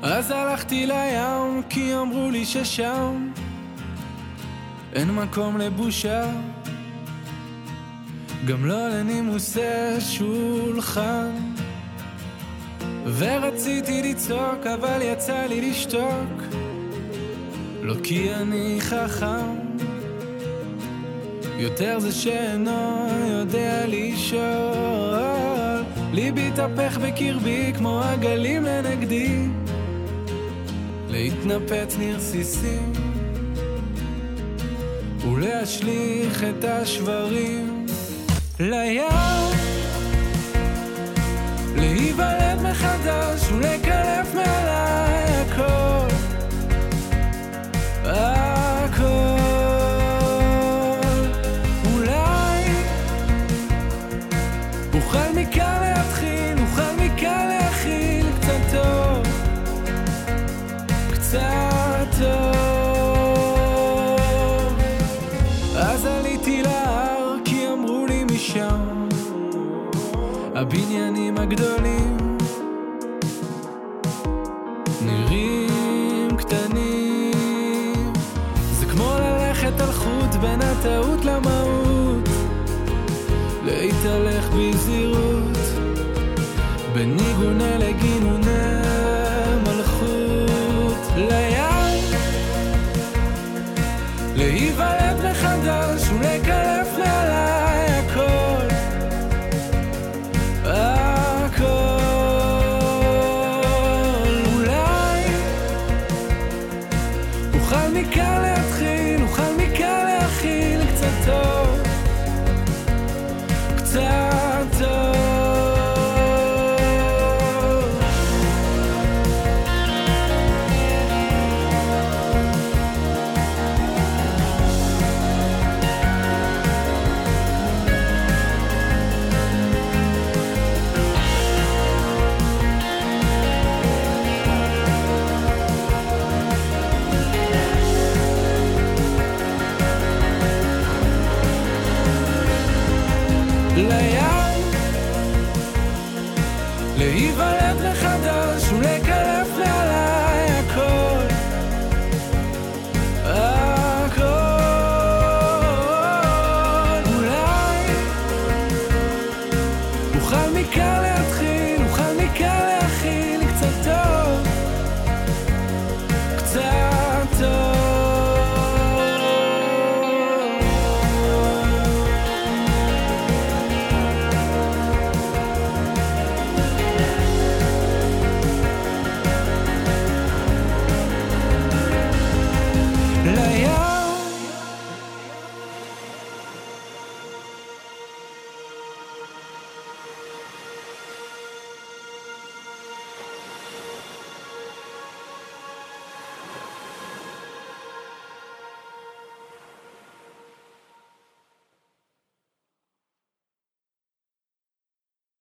אז הלכתי לים כי אמרו לי ששם אין מקום לבושה, גם לא לנימוסי שולחן. ורציתי לצעוק אבל יצא לי לשתוק, לא כי אני חכם, יותר זה שאינו יודע לשאול. ליבי תפך בקרבי כמו הגלים לנגדי, להתנפץ נרסיסים ולהשליך את השברים לים, להיוולד מחדש ולקלף מעליי הכל, הכל. אולי אוכל מכאן להתחיל, אוכל מכאן להכיל קצת טוב, קצת טוב. אז עליתי להר כי אמרו לי משם הבניינים הגדולים נראים קטנים. זה כמו ללכת על חוט בין הטעות למהות, להתהלך בזהירות בניגון אלגי